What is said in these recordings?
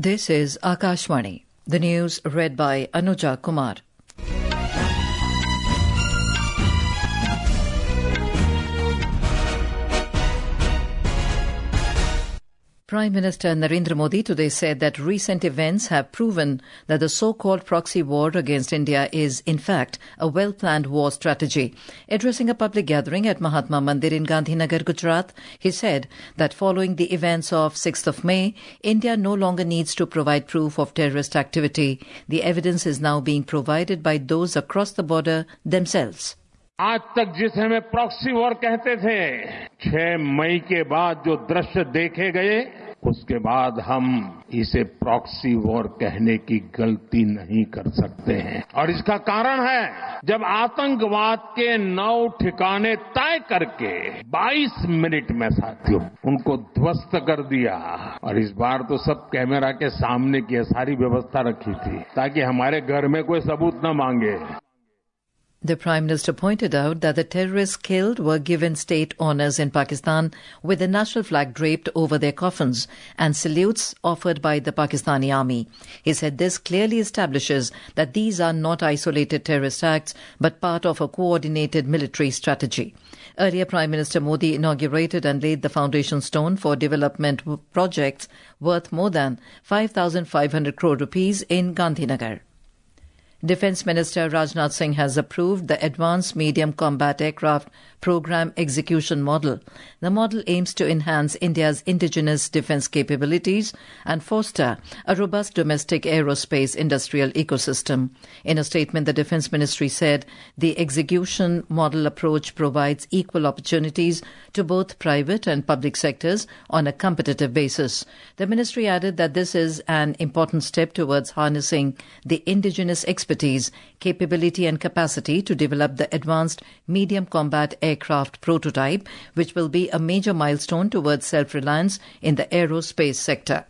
This is Akashvani. The news read by Anuja Kumar. Prime Minister Narendra Modi today said that recent events have proven that the so-called proxy war against India is, in fact, a well-planned war strategy. Addressing a public gathering at Mahatma Mandir in Gandhinagar, Gujarat, he said that following the events of 6th of May, India no longer needs to provide proof of terrorist activity. The evidence is now being provided by those across the border themselves. आज तक जिसे हमें proxy war कहते थे, 6 मई के बाद जो दृश्य देखे गए, उसके बाद हम इसे प्रॉक्सी वॉर कहने की गलती नहीं कर सकते हैं। और इसका कारण है, जब आतंकवाद के 9 ठिकाने तय करके 22 मिनट में साथियों उनको ध्वस्त कर दिया। और इस बार तो सब कैमरा के सामने की सारी व्यवस्था रखी थी ताकि हमारे घर में कोई सबूत न मांगे। The Prime Minister pointed out that the terrorists killed were given state honours in Pakistan with the national flag draped over their coffins and salutes offered by the Pakistani army. He said this clearly establishes that these are not isolated terrorist acts but part of a coordinated military strategy. Earlier, Prime Minister Modi inaugurated and laid the foundation stone for development projects worth more than 5,500 crore rupees in Gandhinagar. Defence Minister Rajnath Singh has approved the Advanced Medium Combat Aircraft Program Execution Model. The model aims to enhance India's indigenous defence capabilities and foster a robust domestic aerospace industrial ecosystem. In a statement, the Defence Ministry said the execution model approach provides equal opportunities to both private and public sectors on a competitive basis. The Ministry added that this is an important step towards harnessing the indigenous expertise, capability and capacity to develop the advanced medium combat aircraft prototype, which will be a major milestone towards self-reliance in the aerospace sector.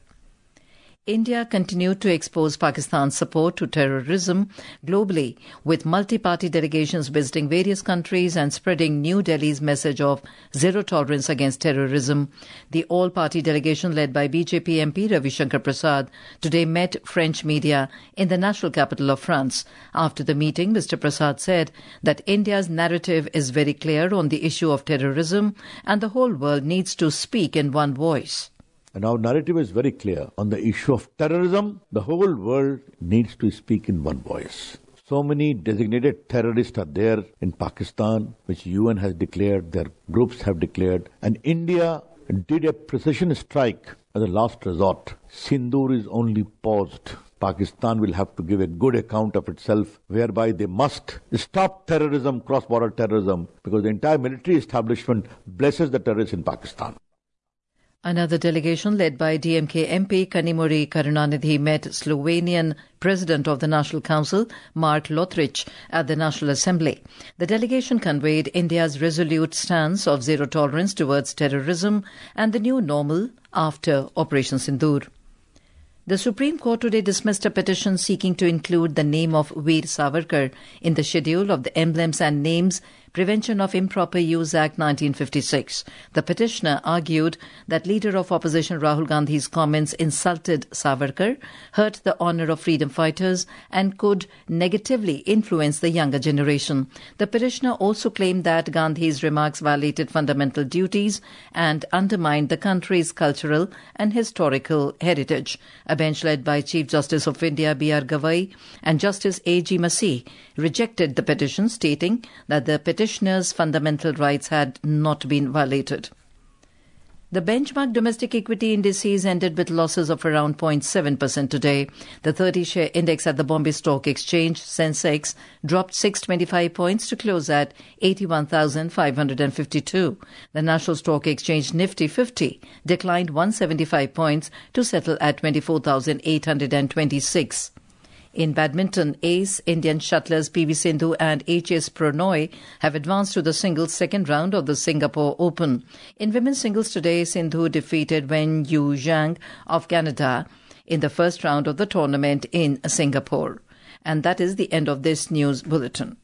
India continued to expose Pakistan's support to terrorism globally, with multi-party delegations visiting various countries and spreading New Delhi's message of zero tolerance against terrorism. The all-party delegation led by BJP MP Ravi Shankar Prasad today met French media in the national capital of France. After the meeting, Mr. Prasad said that India's narrative is very clear on the issue of terrorism and the whole world needs to speak in one voice. And our narrative is very clear. On the issue of terrorism, the whole world needs to speak in one voice. So many designated terrorists are there in Pakistan, which UN has declared, their groups have declared. And India did a precision strike as a last resort. Sindoor is only paused. Pakistan will have to give a good account of itself, whereby they must stop terrorism, cross-border terrorism, because the entire military establishment blesses the terrorists in Pakistan. Another delegation led by DMK MP Kanimuri Karunanidhi met Slovenian President of the National Council, Mark Lotrich, at the National Assembly. The delegation conveyed India's resolute stance of zero tolerance towards terrorism and the new normal after Operation Sindoor. The Supreme Court today dismissed a petition seeking to include the name of Veer Savarkar in the schedule of the Emblems and Names Prevention of Improper Use Act 1956. The petitioner argued that leader of opposition Rahul Gandhi's comments insulted Savarkar, hurt the honour of freedom fighters and could negatively influence the younger generation. The petitioner also claimed that Gandhi's remarks violated fundamental duties and undermined the country's cultural and historical heritage. A bench led by Chief Justice of India B.R. Gavai and Justice A.G. Masih rejected the petition, stating that the petitioner's fundamental rights had not been violated. The benchmark domestic equity indices ended with losses of around 0.7% today. The 30-share index at the Bombay Stock Exchange, Sensex, dropped 625 points to close at 81,552. The National Stock Exchange Nifty 50 declined 175 points to settle at 24,826. In badminton, ace Indian shuttlers PV Sindhu and HS Prannoy have advanced to the singles second round of the Singapore Open. In women's singles today, Sindhu defeated Wen Yu Zhang of Canada in the first round of the tournament in Singapore. And that is the end of this news bulletin.